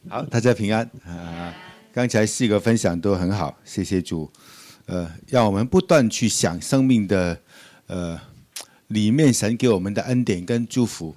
好，大家平安啊！刚才4个分享都很好，谢谢主。让我们不断去想生命的里面神给我们的恩典跟祝福。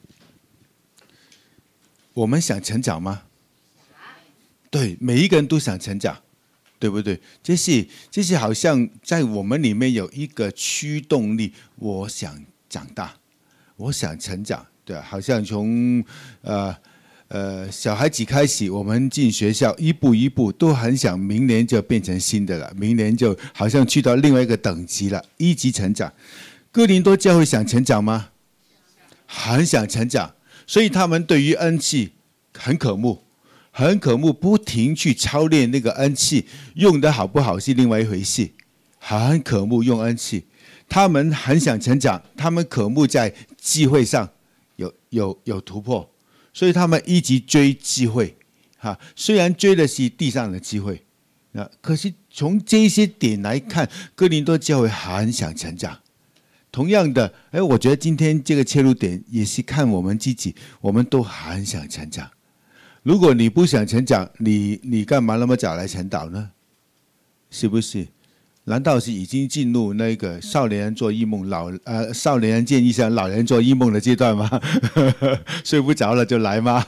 我们想成长吗？对，每一个人都想成长，对不对？这是好像在我们里面有一个驱动力，我想长大，我想成长，对，好像从小孩子开始，我们进学校一步一步都很想明年就变成新的了，明年就好像去到另外一个等级了，一级成长。哥林多教会想成长吗？很想成长，所以他们对于恩赐很渴慕，很渴慕，不停去操练那个恩赐，用的好不好是另外一回事，很渴慕用恩赐。他们很想成长，他们渴慕在机会上有突破。所以他们一直追机会，虽然追的是地上的机会，可是从这些点来看，哥林多教会很想成长。同样的，我觉得今天这个切入点也是看我们自己，我们都很想成长。如果你不想成长，你干嘛那么早来晨祷呢？是不是？难道是已经进入那个少年人做异梦，少年人见医生，老人做异梦的阶段吗？睡不着了就来吗？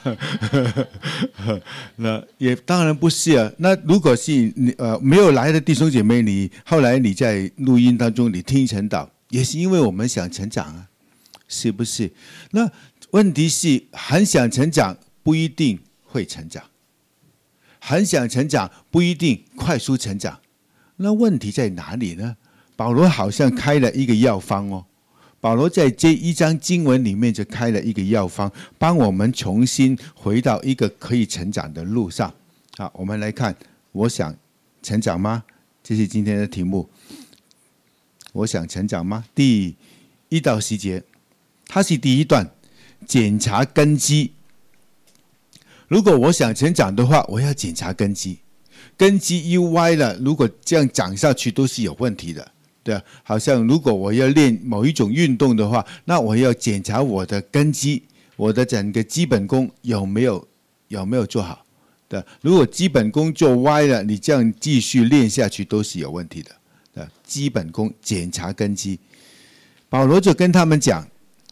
那也当然不是啊。那如果是你没有来的弟兄姐妹，后来你在录音当中你听晨祷，也是因为我们想成长啊，是不是？那问题是很想成长不一定会成长，很想成长不一定快速成长。那问题在哪里呢？保罗好像开了一个药方哦。保罗在这一章经文里面就开了一个药方，帮我们重新回到一个可以成长的路上。好，我们来看，我想成长吗？这是今天的题目。我想成长吗？第1到10节，它是第一段，检查根基。如果我想成长的话，我要检查根基。根基一歪了，如果这样长下去都是有问题的，对啊，好像如果我要练某一种运动的话，那我要检查我的根基，我的整个基本功有没有做好，对啊，如果基本功做歪了，你这样继续练下去都是有问题的，对啊，基本功检查根基。保罗就跟他们讲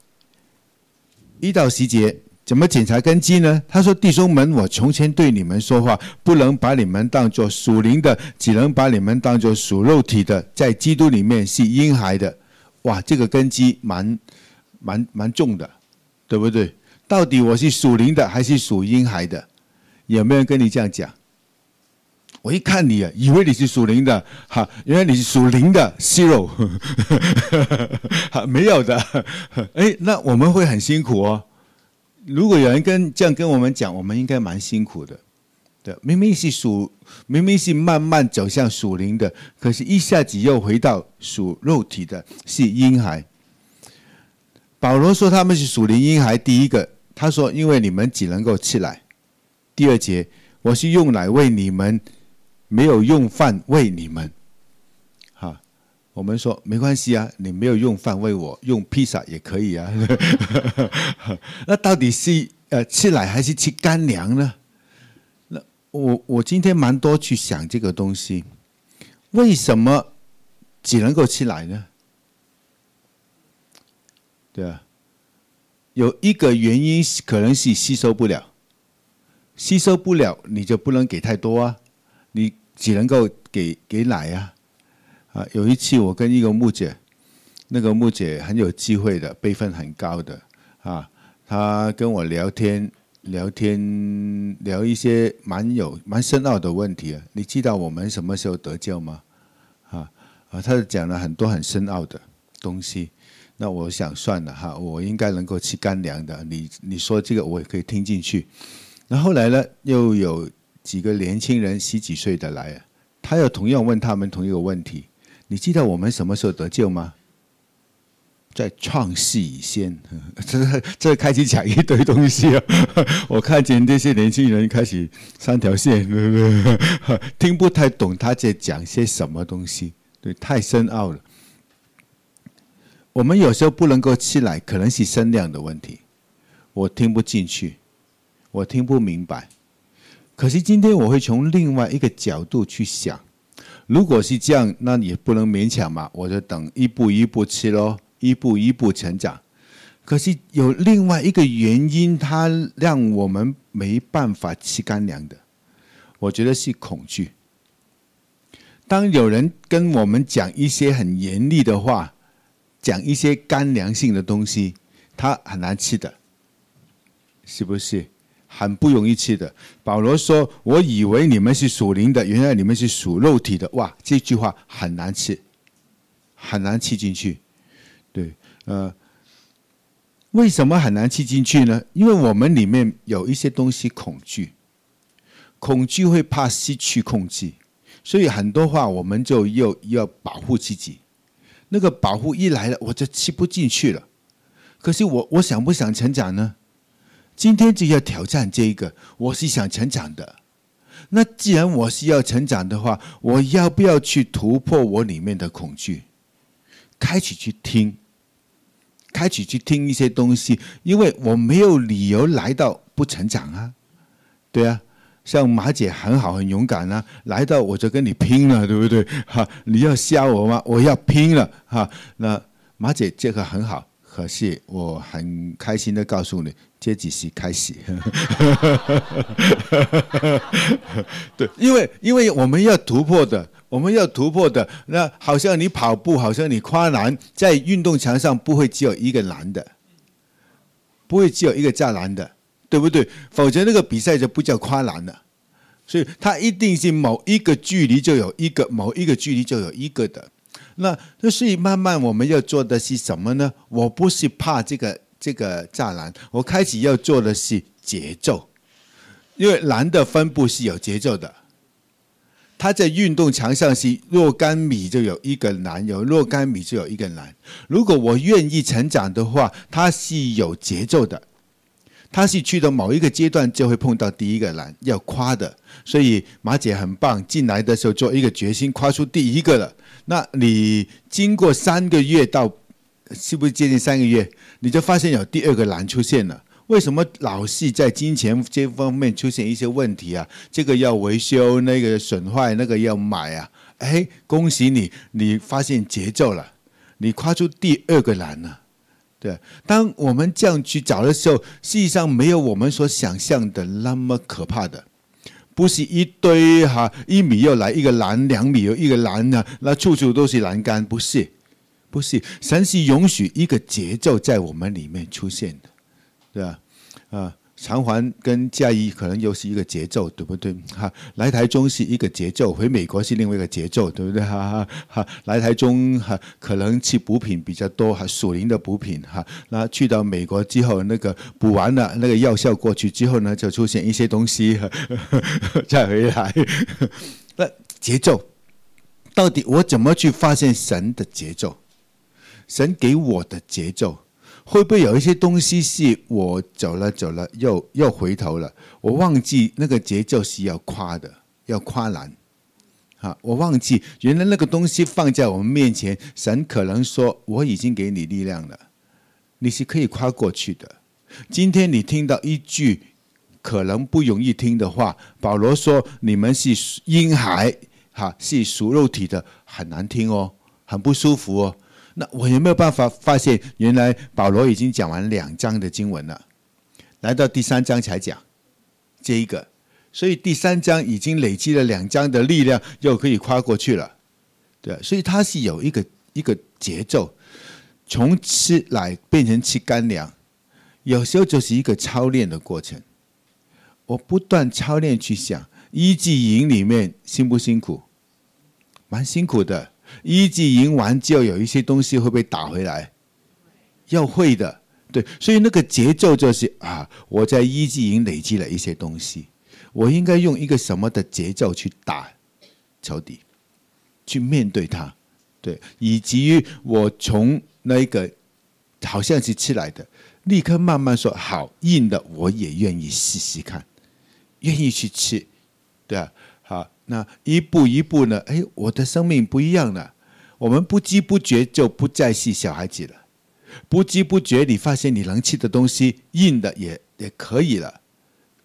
1到10节。怎么检查根基呢？他说：“弟兄们，我从前对你们说话，不能把你们当作属灵的，只能把你们当作属肉体的，在基督里面是婴孩的。”哇，这个根基蛮重的，对不对？到底我是属灵的还是属婴孩的？有没有人跟你这样讲？我一看你啊，以为你是属灵的，原来你是属灵的息肉，没有的。那我们会很辛苦哦。如果有人这样跟我们讲，我们应该蛮辛苦的。对，明明是慢慢走向属灵的，可是一下子又回到属肉体的，是婴孩。保罗说他们是属灵婴孩，第一个他说因为你们只能够吃奶。第2节，我是用奶喂你们，没有用饭喂你们。我们说没关系啊，你没有用饭喂我，用披萨也可以啊。那到底是吃奶还是吃干粮呢？那我今天蛮多去想这个东西，为什么只能够吃奶呢？对啊，有一个原因可能是吸收不了，你就不能给太多啊，你只能够给奶啊。有一次我跟一个牧者，那个牧者很有机会的，辈分很高的他跟我聊天聊一些蛮深奥的问题啊。你知道我们什么时候得救吗？他讲了很多很深奥的东西。那我想算了我应该能够吃干粮的。你说这个我也可以听进去。那后来呢，又有几个年轻人10几岁的来，他又同样问他们同一个问题。你知道我们什么时候得救吗？在创世以先。这开始讲一堆东西我看见这些年轻人开始3条线，听不太懂他在讲些什么东西，对，太深奥了。我们有时候不能够吃奶，可能是声量的问题，我听不进去，我听不明白。 可是今天我会从另外一个角度去想，如果是这样，那也不能勉强嘛，我就等一步一步吃咯，一步一步成长。可是有另外一个原因，它让我们没办法吃干粮的，我觉得是恐惧。当有人跟我们讲一些很严厉的话，讲一些干粮性的东西，它很难吃的，是不是？很不容易吃的。保罗说：“我以为你们是属灵的，原来你们是属肉体的。”哇，这句话很难吃，很难吃进去。对，为什么很难吃进去呢？因为我们里面有一些东西恐惧，恐惧会怕失去控制，所以很多话我们就要保护自己。那个保护一来了，我就吃不进去了。可是我想不想成长呢？今天就要挑战这个，我是想成长的。那既然我是要成长的话，我要不要去突破我里面的恐惧，开始去听一些东西？因为我没有理由来到不成长啊，对啊。像马姐很好很勇敢啊，来到我就跟你拼了，对不对？你要吓我吗？我要拼了那马姐这个很好，可是我很开心的告诉你，这只是开始。对，因为我们要突破的，那好像你跑步，好像你跨栏，在运动场上不会只有一个栏的，不会只有一个栅栏的，对不对？否则那个比赛就不叫跨栏了。所以它一定是某一个距离就有一个，某一个距离就有一个的。那所以慢慢我们要做的是什么呢？我不是怕这个栅栏，我开始要做的是节奏，因为栏的分布是有节奏的。它在运动场上是若干米就有一个栏，有若干米就有一个栏。如果我愿意成长的话，它是有节奏的。他是去到某一个阶段就会碰到第一个栏，要跨的。所以马姐很棒，进来的时候做一个决心，跨出第一个了。那你经过3个月到是不是接近3个月，你就发现有第二个栏出现了。为什么老是在金钱这方面出现一些问题啊？这个要维修，那个损坏，那个要买啊。恭喜你，你发现节奏了，你跨出第2个栏了。对，当我们这样去找的时候，实际上没有我们所想象的那么可怕的，不是一堆1米又来一个栏，2米又一个栏那处处都是栏杆，不是，神是允许一个节奏在我们里面出现的，对吧？偿还跟嘉义可能又是一个节奏，对不对？来台中是一个节奏，回美国是另外一个节奏，对不对？来台中可能吃补品比较多，属灵的补品那去到美国之后，那个补完了，那个药效过去之后呢，就出现一些东西再回来。那节奏到底我怎么去发现神的节奏？神给我的节奏？会不会有一些东西是我走了又回头了，我忘记那个节奏是要跨的，要跨栏我忘记原来那个东西放在我们面前，神可能说我已经给你力量了，你是可以跨过去的。今天你听到一句可能不容易听的话，保罗说你们是婴孩是属肉体的，很难听哦，很不舒服哦。那我有没有办法发现，原来保罗已经讲完2章的经文了，来到第3章才讲这一个，所以第3章已经累积了2章的力量，又可以跨过去了，对，所以它是有一个节奏，从吃来变成吃干粮，有时候就是一个操练的过程。我不断操练去想，医治营里面辛不辛苦？蛮辛苦的。医治营完之后，有一些东西会被打回来，要会的，对，所以那个节奏就是我在医治营累积了一些东西，我应该用一个什么的节奏去打仇敌，去面对它，对，以及于我从那个好像是吃来的，立刻慢慢说好硬的，我也愿意试试看，愿意去吃，对啊。好，那一步一步呢？我的生命不一样了。我们不知不觉就不再是小孩子了，不知不觉你发现你能吃的东西硬的也可以了，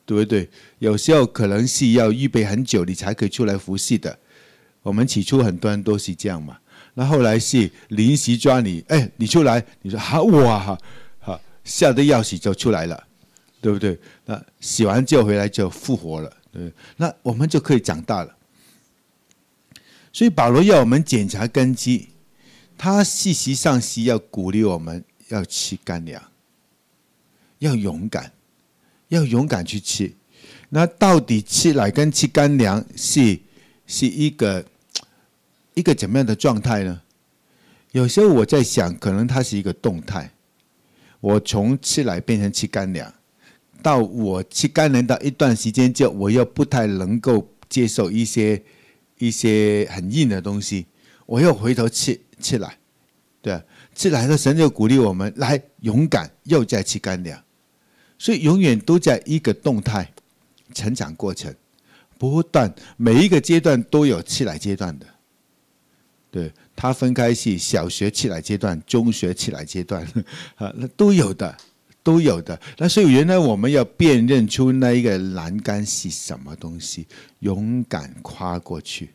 对不对？有时候可能是要预备很久，你才可以出来服侍的。我们起初很多人都是这样嘛，那后来是临时抓你，你出来，你说好哇，好吓得要死就出来了，对不对？那洗完就回来就复活了，对不对？那我们就可以长大了。所以保罗要我们检查根基，他事实上是要鼓励我们要吃干粮，要勇敢，要勇敢去吃。那到底吃奶跟吃干粮是一个怎么样的状态呢？有时候我在想，可能它是一个动态。我从吃奶变成吃干粮，到我吃干粮到一段时间之后，我又不太能够接受一些很硬的东西，我又回头吃奶，对啊，吃奶的神就鼓励我们来勇敢，又在吃干粮，所以永远都在一个动态成长过程，不断每一个阶段都有吃奶阶段的，对，它分开是小学吃奶阶段、中学吃奶阶段，那都有的。那所以原来我们要辨认出那一个栏杆是什么东西，勇敢跨过去，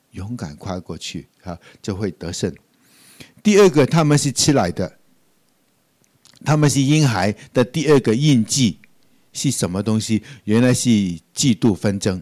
就会得胜。第二个，他们是吃奶的，他们是婴孩的第二个印记是什么东西？原来是嫉妒纷争。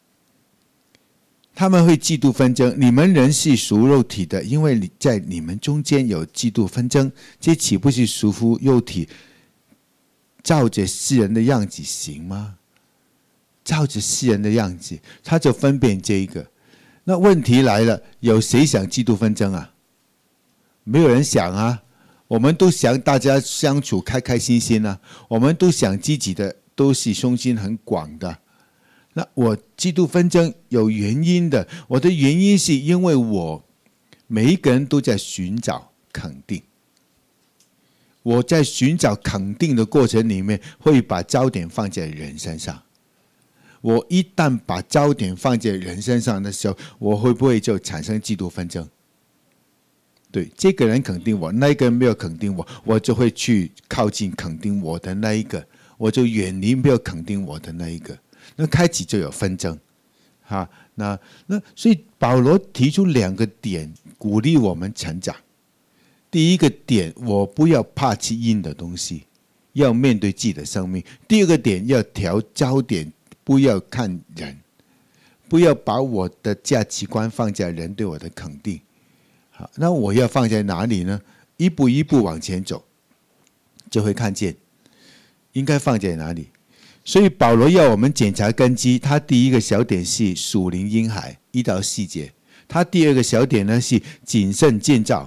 他们会嫉妒纷争，你们人是属肉体的，因为在你们中间有嫉妒纷争，这岂不是属乎肉体，照着世人的样子行吗？照着世人的样子，他就分辨这一个。那问题来了，有谁想嫉妒纷争啊？没有人想啊。我们都想大家相处开开心心啊，我们都想自己的都是胸襟很广的。那我嫉妒纷争有原因的，我的原因是因为我每一个人都在寻找肯定。我在寻找肯定的过程里面，会把焦点放在人身上。我一旦把焦点放在人身上的时候，我会不会就产生嫉妒纷争？对，这个人肯定我，那一个人没有肯定我，我就会去靠近肯定我的那一个，我就远离没有肯定我的那一个，那开始就有纷争。那所以保罗提出两个点，鼓励我们成长。第一个点，我不要怕吃硬的东西，要面对自己的生命。第二个点，要调焦点，不要看人，不要把我的价值观放在人对我的肯定。好，那我要放在哪里呢？一步一步往前走，就会看见应该放在哪里。所以保罗要我们检查根基，他第一个小点是属灵婴孩1到4节，他第二个小点呢是谨慎建造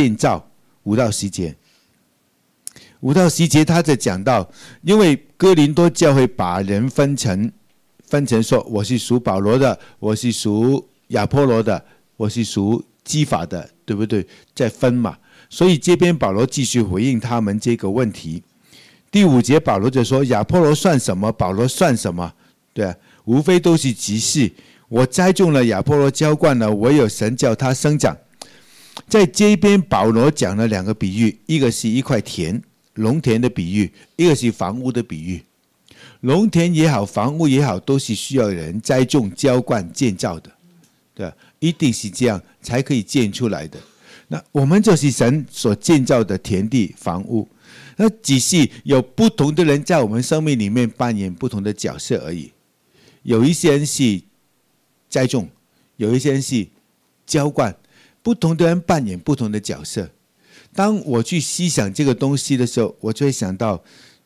5到10节。5到10节他在讲到，因为哥林多教会把人分成说，我是属保罗的，我是属亚波罗的，我是属基法的，对不对？在分嘛。所以这边保罗继续回应他们这个问题。第5节保罗就说，亚波罗算什么？保罗算什么？对啊，无非都是执事。我栽种了，亚波罗浇灌了，唯有神叫他生长。在这边保罗讲了两个比喻，一个是一块田，农田的比喻，一个是房屋的比喻。农田也好，房屋也好，都是需要人栽种、浇灌、建造的，对吧？一定是这样才可以建出来的。那我们就是神所建造的田地、房屋，那只是有不同的人在我们生命里面扮演不同的角色而已。有一些人是栽种，有一些人是浇灌，不同的人扮演不同的角色。当我去思想这个东西的时候，我就会想到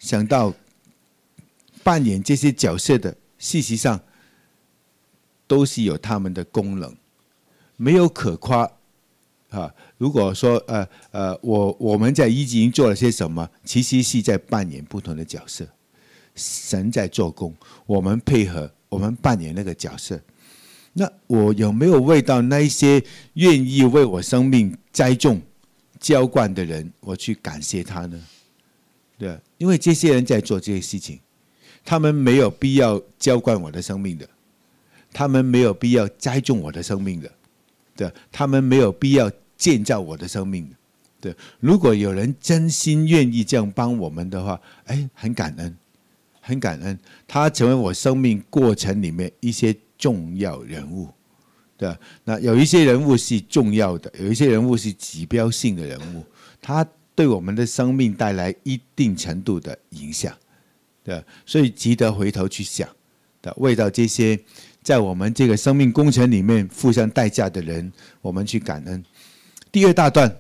扮演这些角色的，事实上都是有他们的功能，没有可夸。如果说我们在一级营做了些什么，其实是在扮演不同的角色。神在做工，我们配合，我们扮演那个角色。那我有没有为到那一些愿意为我生命栽种、浇灌的人，我去感谢他呢？对，因为这些人在做这些事情，他们没有必要浇灌我的生命的，他们没有必要栽种我的生命的，对，他们没有必要建造我的生命的。对，如果有人真心愿意这样帮我们的话，很感恩， 很感恩，他成为我生命过程里面一些重要人物。对，那有一些人物是重要的，有一些人物是指标性的人物，他对我们的生命带来一定程度的影响。对，所以值得回头去想，为到这些在我们这个生命工程里面付上代价的人，我们去感恩。第二大段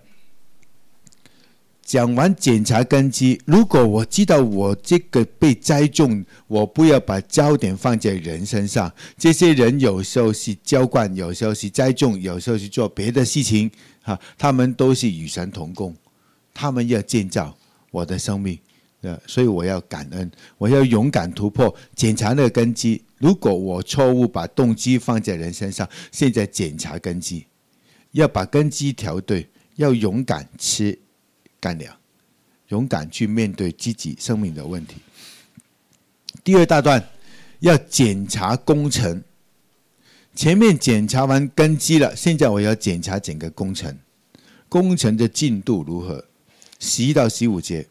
讲完检查根基，如果我知道我这个被栽种，我不要把焦点放在人身上。这些人有时候是浇灌，有时候是栽种，有时候是做别的事情，他们都是与神同工，他们要建造我的生命。所以我要感恩，我要勇敢突破，检查那个根基。如果我错误把动机放在人身上，现在检查根基，要把根基调对，要勇敢吃干粮，勇敢去面对自己生命的问题。第二大段要检查工程，前面检查完根基了，现在我要检查整个工程，工程的进度如何？11到15节。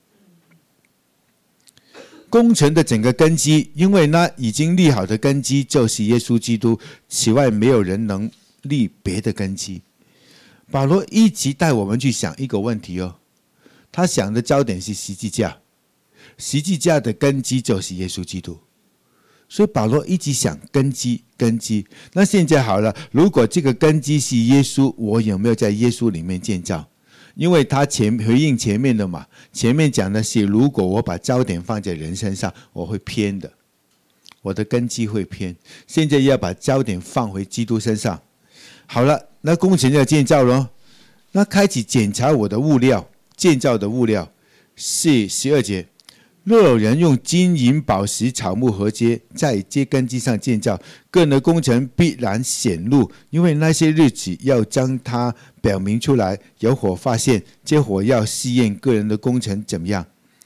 工程的整个根基，因为那已经立好的根基就是耶稣基督，此外没有人能立别的根基。保罗一直带我们去想一个问题哦，他想的焦点是十字架，十字架的根基就是耶稣基督，所以保罗一直想根基。那现在好了，如果这个根基是耶稣，我有没有在耶稣里面建造？因为他回应前面的嘛，前面讲的是如果我把焦点放在人身上，我会偏的，我的根基会偏。现在要把焦点放回基督身上。好了，那工程要建造咯，那开始检查我的物料，建造的物料是12节。若有人用金银宝石草木禾秸在这根基上建造，个人的工程必然显露，因为那些日子要将它表明出来，有火发现，这火要试验个人的工程怎么样。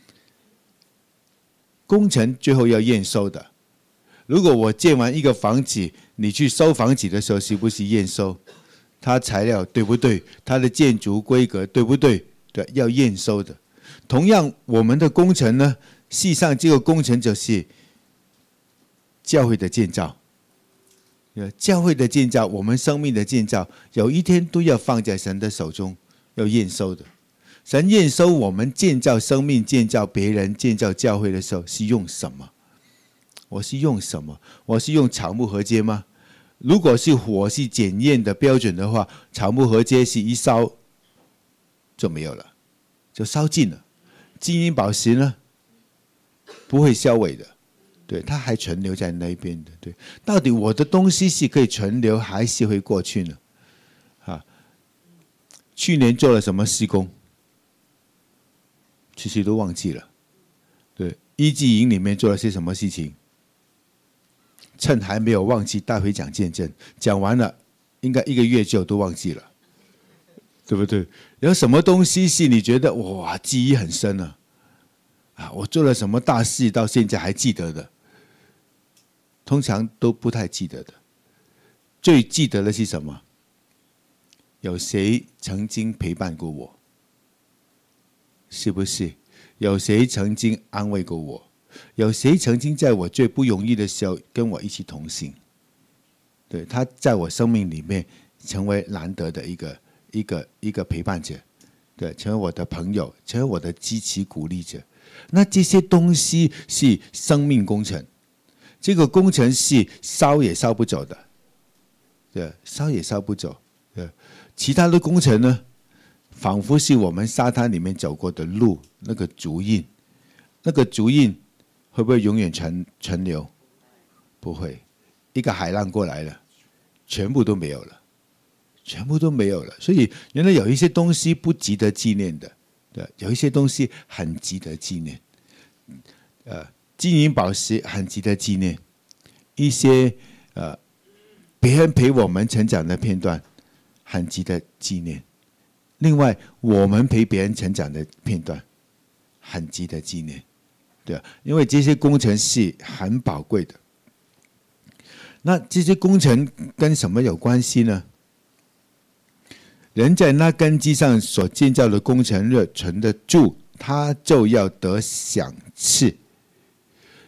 工程最后要验收的。如果我建完一个房子，你去收房子的时候，是不是验收它材料对不对，它的建筑规格对不对？对，要验收的。同样我们的工程呢，事实上这个工程就是教会的建造，教会的建造，我们生命的建造，有一天都要放在神的手中，要验收的。神验收我们建造生命、建造别人、建造教会的时候是用什么？我是用什么？我是用草木禾秸吗？如果是火是检验的标准的话，草木禾秸是一烧就没有了，就烧尽了。金银宝石呢，不会销毁的，对，它还存留在那边的。对，到底我的东西是可以存留，还是会过去呢？去年做了什么施工，其实都忘记了。对，医治营里面做了些什么事情，趁还没有忘记带回讲见证，讲完了应该1个月就都忘记了。对不对？有什么东西是你觉得哇记忆很深呢？我做了什么大事到现在还记得的？通常都不太记得的。最记得的是什么？有谁曾经陪伴过我？是不是？有谁曾经安慰过我？有谁曾经在我最不容易的时候跟我一起同行？对，他在我生命里面成为难得的一个陪伴者，对，成为我的朋友，成为我的支持鼓励者。那这些东西是生命工程，这个工程是烧也烧不走的，对，烧也烧不走。对，其他的工程呢，仿佛是我们沙滩里面走过的路，那个足印，那个足印会不会永远存留？不会，一个海浪过来了，全部都没有了。全部都没有了，所以原来有一些东西不值得纪念的，对，有一些东西很值得纪念。金银宝石很值得纪念，一些别人陪我们成长的片段很值得纪念。另外，我们陪别人成长的片段很值得纪念，对，因为这些工程是很宝贵的。那这些工程跟什么有关系呢？人在那根基上所建造的工程若存得住，他就要得赏赐。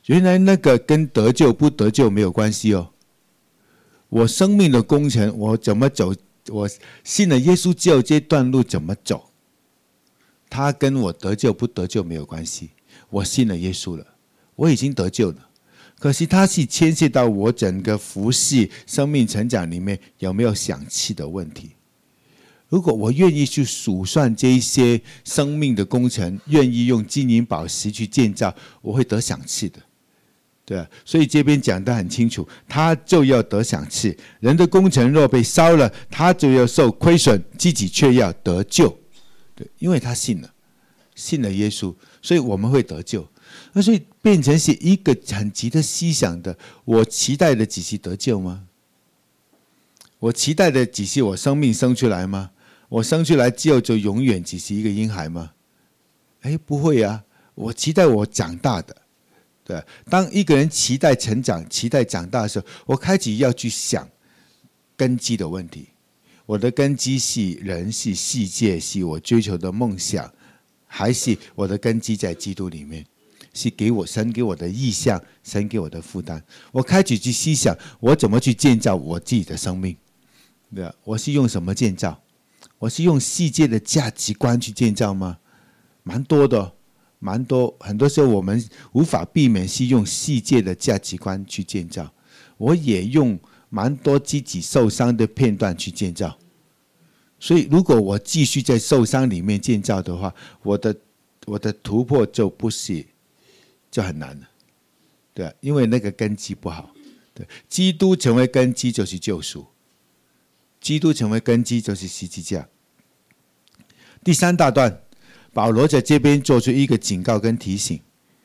原来那个跟得救不得救没有关系哦。我生命的工程，我怎么走，我信了耶稣之后这段路怎么走，它跟我得救不得救没有关系。我信了耶稣了，我已经得救了，可是它是牵涉到我整个服事生命成长里面有没有响气的问题。如果我愿意去数算这一些生命的工程，愿意用金银宝石去建造，我会得响气的。对啊，所以这边讲得很清楚，他就要得赏赐。人的工程若被烧了，他就要受亏损，自己却要得救。对，因为他信了耶稣，所以我们会得救。那所以变成是一个很值得思想的，我期待的只是得救吗？我期待的只是我生命生出来吗？我生出来之后就永远只是一个婴孩吗？不会啊，我期待我长大的。对，当一个人期待成长、期待长大的时候，我开始要去想根基的问题。我的根基是人，是世界，是我追求的梦想，还是我的根基在基督里面？是神给我的意向，神给我的负担。我开始去思想，我怎么去建造我自己的生命？对啊，我是用什么建造？我是用世界的价值观去建造吗？蛮多的。很多时候我们无法避免是用世界的价值观去建造，我也用蛮多自己受伤的片段去建造。所以如果我继续在受伤里面建造的话，我的突破就很难了。对，因为那个根基不好。对，基督成为根基就是救赎，基督成为根基就是十字架。第三大段，保罗在这边做出一个警告跟提醒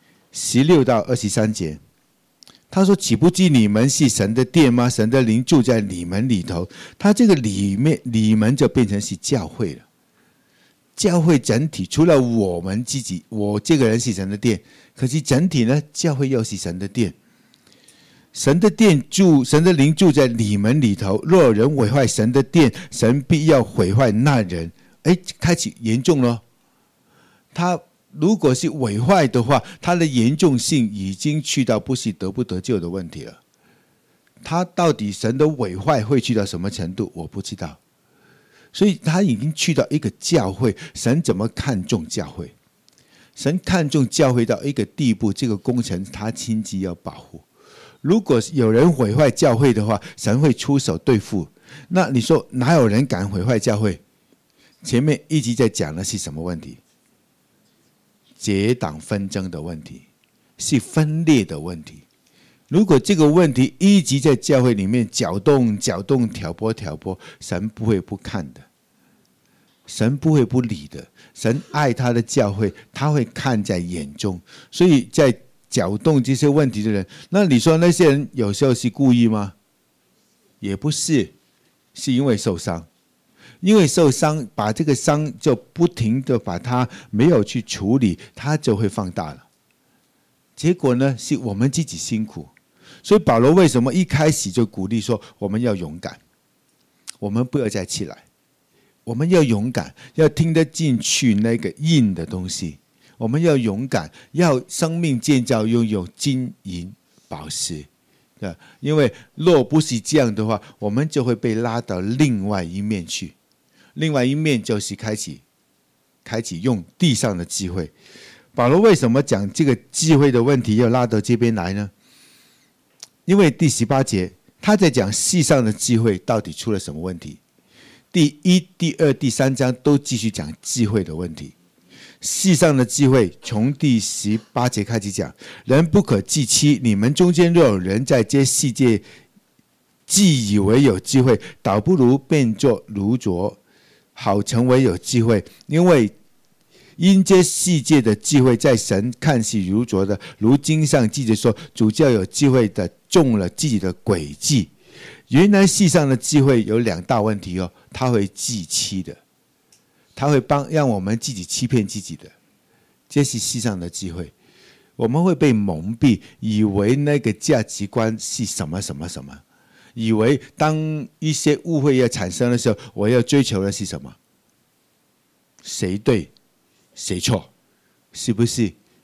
，16到23节，他说：“岂不知你们是神的殿吗？神的灵住在你们里头。”他这个里面就变成是教会了。教会整体除了我们自己，我这个人是神的殿，可是整体呢，教会又是神的殿。神的殿神的灵住在你们里头。若有人毁坏神的殿，神必要毁坏那人。开始严重了。他如果是毁坏的话，他的严重性已经去到不是得不得救的问题了。他到底神的毁坏会去到什么程度，我不知道。所以他已经去到一个教会，神怎么看重教会？神看重教会到一个地步，这个工程他亲自要保护。如果有人毁坏教会的话，神会出手对付。那你说哪有人敢毁坏教会？前面一直在讲的是什么问题？结党纷争的问题，是分裂的问题。如果这个问题一直在教会里面搅动、挑拨，神不会不看的，神不会不理的。神爱他的教会，他会看在眼中。所以在搅动这些问题的人，那你说那些人有时候是故意吗？也不是，是因为受伤。因为受伤，把这个伤就不停的把它没有去处理，它就会放大了。结果呢，是我们自己辛苦。所以保罗为什么一开始就鼓励说我们要勇敢，我们不要再起来，我们要勇敢，要听得进去那个硬的东西，我们要勇敢，要生命建造拥有金银宝石。因为若不是这样的话，我们就会被拉到另外一面去。另外一面就是开始用地上的智慧。保罗为什么讲这个智慧的问题要拉到这边来呢？因为第18节他在讲世上的智慧到底出了什么问题。第1、第2、第3章都继续讲智慧的问题。世上的智慧从第18节开始讲，人不可自欺，你们中间若有人在这世界自以为有智慧，倒不如变作愚拙，好成为有智慧。因这世界的智慧在神看是愚拙的，如经上记着说，主叫有智慧的中了自己的诡计。原来世上的智慧有2大问题哦，它会自欺的，它会让我们自己欺骗自己的，这是世上的智慧。我们会被蒙蔽，以为那个价值观是什么什么什么，以为当一些误会要产生的时候，我要追求的是什么？谁对谁错？是不是？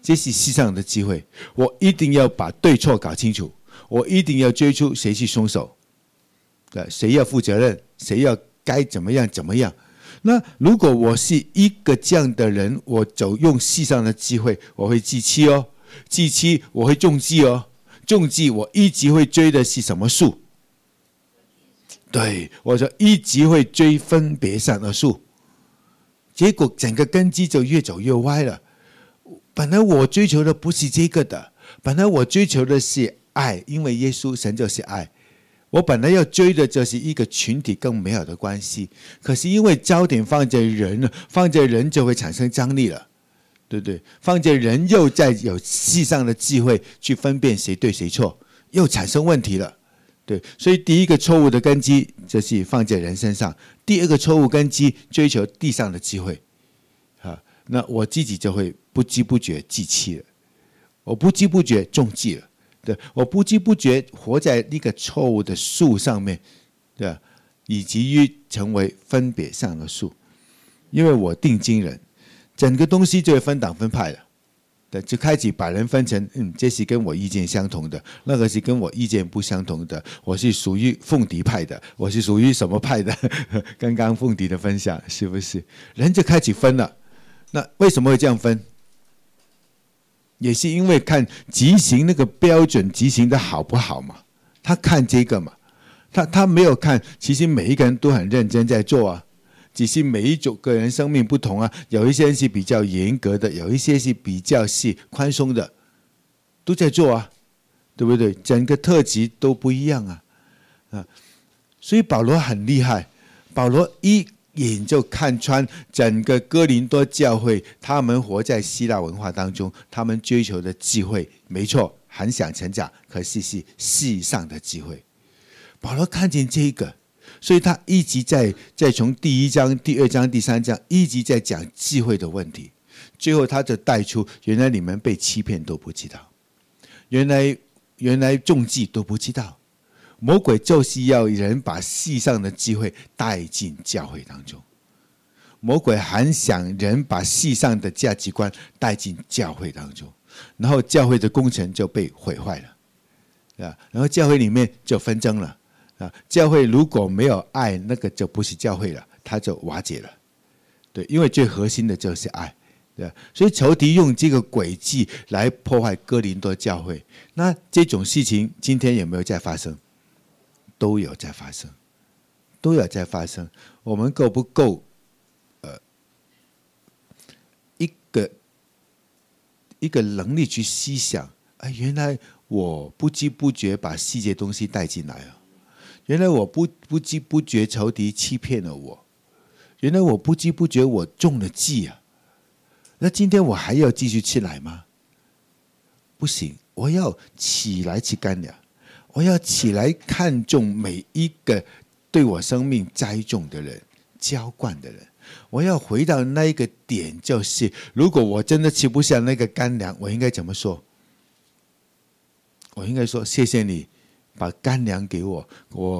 这是世上的机会，我一定要把对错搞清楚，我一定要追出谁是凶手，谁要负责任，谁要该怎么样怎么样。那如果我是一个这样的人，我走用世上的机会，我会记七哦，记七我会中计哦，中计我一直会追的是什么数？对，我说一直会追分别善恶树，结果整个根基就越走越歪了。本来我追求的不是这个的，本来我追求的是爱，因为耶稣神就是爱。我本来要追的就是一个群体更美好的关系，可是因为焦点放在人了，放在人就会产生张力了，对不对？放在人又在有世上的机会去分辨谁对谁错，又产生问题了。对，所以第一个错误的根基就是放在人身上，第二个错误根基追求地上的机会，那我自己就会不知不觉记气了，我不知不觉中计了，对，我不知不觉活在一个错误的树上面，对，以及于成为分别上的树，因为我定睛人，整个东西就会分党分派了。对，就开始把人分成，这是跟我意见相同的，那个是跟我意见不相同的，我是属于凤迪派的，我是属于什么派的？刚刚凤迪的分享是不是？人就开始分了。那为什么会这样分？也是因为看执行那个标准执行的好不好嘛？他看这个嘛，他没有看，其实每一个人都很认真在做啊。只是每一种个人生命不同啊，有一些人是比较严格的，有一些是比较是宽松的，都在做啊，对不对？整个特质都不一样啊，所以保罗很厉害，保罗一眼就看穿整个哥林多教会，他们活在希腊文化当中，他们追求的机会，没错，很想成长，可是是世上的机会。保罗看见这个。所以他一直在从第1章、第2章、第3章一直在讲机会的问题，最后他就带出原来你们被欺骗都不知道，原来中计都不知道，魔鬼就是要人把世上的机会带进教会当中，魔鬼很想人把世上的价值观带进教会当中，然后教会的工程就被毁坏了，然后教会里面就纷争了。教会如果没有爱，那个就不是教会了，它就瓦解了。对，因为最核心的就是爱，对，所以仇敌用这个诡计来破坏哥林多教会。那这种事情今天有没有在发生？都有在发生，都有在发生。我们够不够？一个能力去思想，原来我不知不觉把世界东西带进来了。原来我不知不觉仇敌欺骗了我，原来我不知不觉我中了计啊！那今天我还要继续吃奶吗？不行，我要起来吃干粮，我要起来看重每一个对我生命栽种的人、浇灌的人。我要回到那一个点，就是如果我真的吃不下那个干粮，我应该怎么说？我应该说谢谢你。把干粮给我，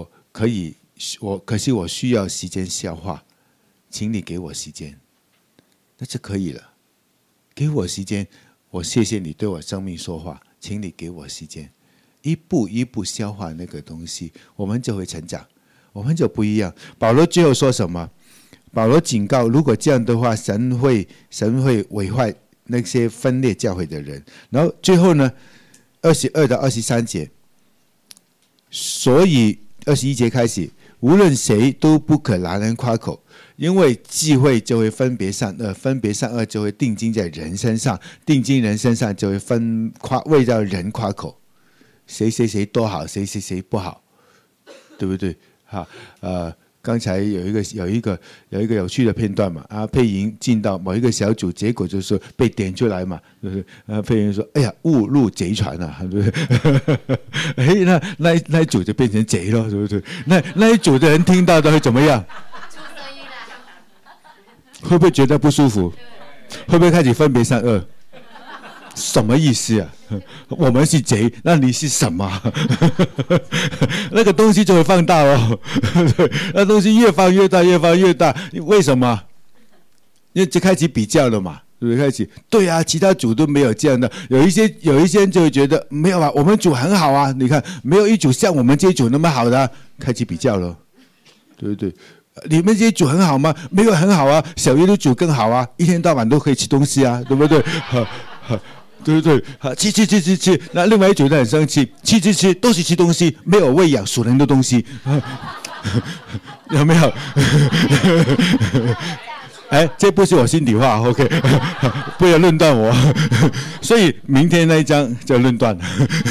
可是我需要时间消化，请你给我时间，那就可以了。给我时间，我谢谢你对我生命说话，请你给我时间，一步一步消化那个东西，我们就会成长，我们就不一样。保罗最后说什么？保罗警告，如果这样的话，神会毁坏那些分裂教会的人。然后最后呢，22到23节。所以21节开始，无论谁都不可拿人夸口，因为忌讳就会分别善恶，分别善恶就会定睛在人身上，定睛人身上就会为到人夸口，谁谁谁多好，谁谁谁不好，对不对？刚才有一个有趣的片段嘛，佩莹进到某一个小组，结果就是被点出来嘛，就是佩莹说：“哎呀，误入贼船啊，对不对？”那一组就变成贼了，对不对？那一组的人听到都会怎么样？会不会觉得不舒服？会不会开始分别善恶？什么意思啊？我们是贼，那你是什么？那个东西就会放大哦，那东西越放越大，越放越大。为什么？因为就开始比较了嘛， 对不对？开启对啊，其他组都没有这样的，有一些人就会觉得没有啊，我们组很好啊，你看没有一组像我们这一组那么好的，开启比较了，对不对？你们这一组很好吗？没有很好啊，小鱼的组更好啊，一天到晚都可以吃东西啊，对不对？对不对？吃，那另外一组人很生气，吃都是吃东西，没有喂养属人的东西，有没有？哎，这不是我心里话 ，OK， 不要论断我。所以明天那一章就论断。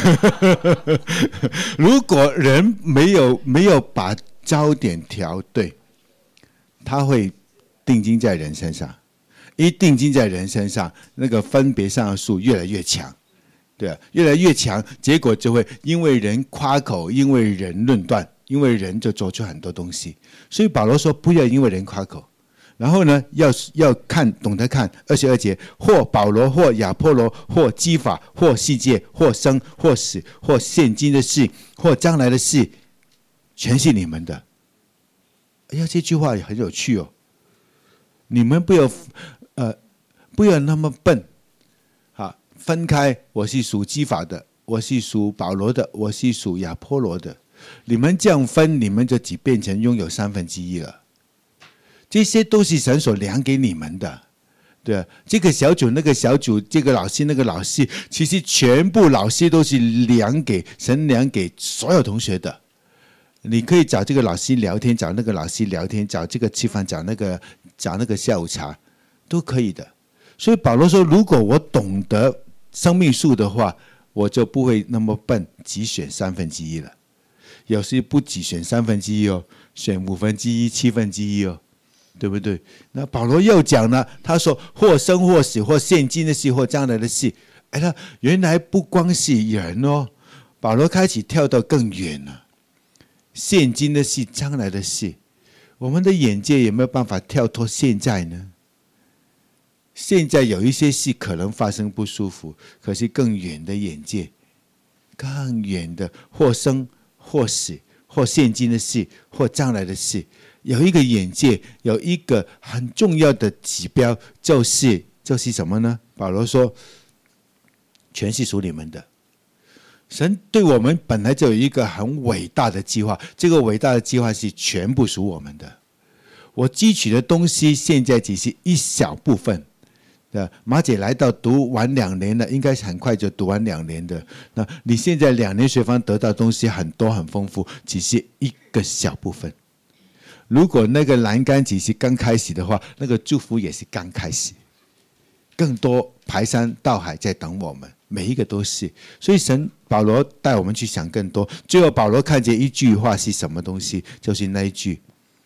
如果人没有把焦点调对，他会定睛在人身上，一定睛在人身上，那个分别上的数越来越强，对啊，越来越强，结果就会因为人夸口，因为人论断，因为人就做出很多东西。所以保罗说，不要因为人夸口。然后呢，要看，懂得看。22节，或保罗，或亚波罗，或基法，或世界，或生，或死，或现今的事，或将来的事，全是你们的。哎呀，这句话也很有趣哦。你们不要那么笨，好，分开。我是属基法的，我是属保罗的，我是属亚波罗的。你们这样分，你们就只变成拥有1/3了。这些都是神所量给你们的，对啊，这个小组那个小组，这个老师那个老师，其实全部老师都是神量给所有同学的。你可以找这个老师聊天，找那个老师聊天，找这个吃饭，找那个下午茶，都可以的。所以保罗说，如果我懂得生命树的话，我就不会那么笨，只选1/3了。有时不只选1/3哦，选1/5、1/7哦。对不对？那保罗又讲了，他说或生或死，或现今的事，或将来的事。哎，他原来不光是人哦，保罗开始跳到更远了。现今的事，将来的事，我们的眼界有没有办法跳脱现在呢？现在有一些事可能发生不舒服，可是更远的眼界，更远的或生或死，或现今的事，或将来的事。有一个眼界，有一个很重要的指标，就是什么呢？保罗说，全是属你们的。神对我们本来就有一个很伟大的计划，这个伟大的计划是全部属我们的。我汲取的东西现在只是一小部分。马姐来到读完2年了，应该很快就读完2年的。那你现在2年学坊得到的东西很多很丰富，只是一个小部分。如果那个栏杆只是刚开始的话，那个祝福也是刚开始，更多排山倒海在等我们，每一个都是。所以保罗带我们去想更多。最后保罗看见一句话是什么东西？就是那一句，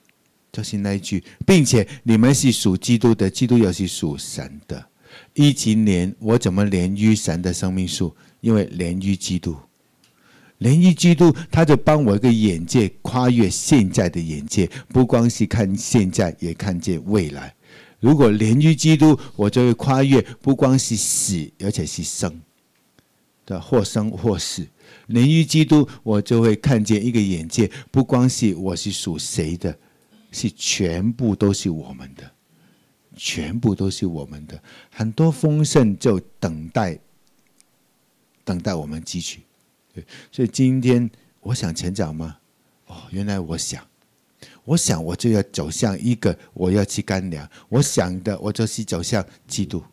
并且你们是属基督的，基督又是属神的。一及连我怎么连于神的生命树？因为连于基督。连于基督，他就帮我一个眼界跨越现在的眼界，不光是看现在，也看见未来。如果连于基督，我就会跨越，不光是死，而且是生的，或生或死。连于基督，我就会看见一个眼界，不光是我是属谁的，是全部都是我们的，全部都是我们的。很多丰盛就等待我们汲取。所以今天我想成长吗？原来我想我就要走向一个，我要去干粮。我想的，我就是走向基督，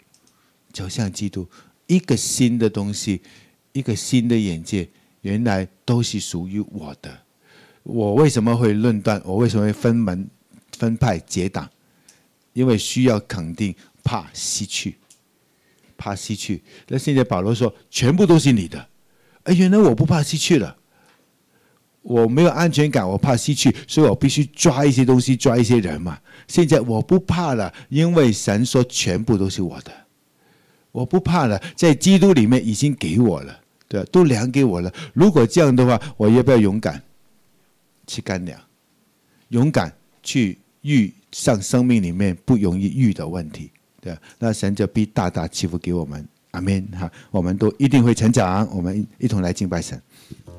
一个新的东西，一个新的眼界，原来都是属于我的。我为什么会论断？我为什么会分门分派结党？因为需要肯定，怕失去。那现在保罗说，全部都是你的。原来我不怕失去了，我没有安全感，我怕失去，所以我必须抓一些东西，抓一些人嘛。现在我不怕了，因为神说全部都是我的，我不怕了，在基督里面已经给我了，对吧？都量给我了。如果这样的话，我要不要勇敢去干粮？勇敢去遇上生命里面不容易遇的问题，对吧？那神就必大大赐福给我们。阿们，我们都一定会成长。我们一同来敬拜神。